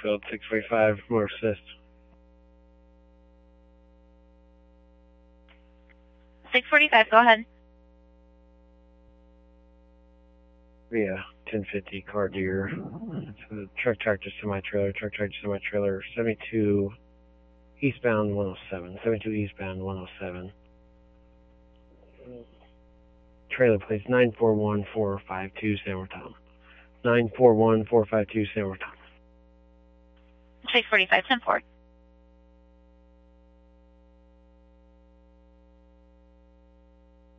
Mansfield 645, more assist. 645, go ahead. Yeah, 1050 car deer. Truck tractor semi-trailer, 72 eastbound 107. 72 eastbound 107. Trailer plates 941452 San Raton. 941452 San Raton. 645, 10-4.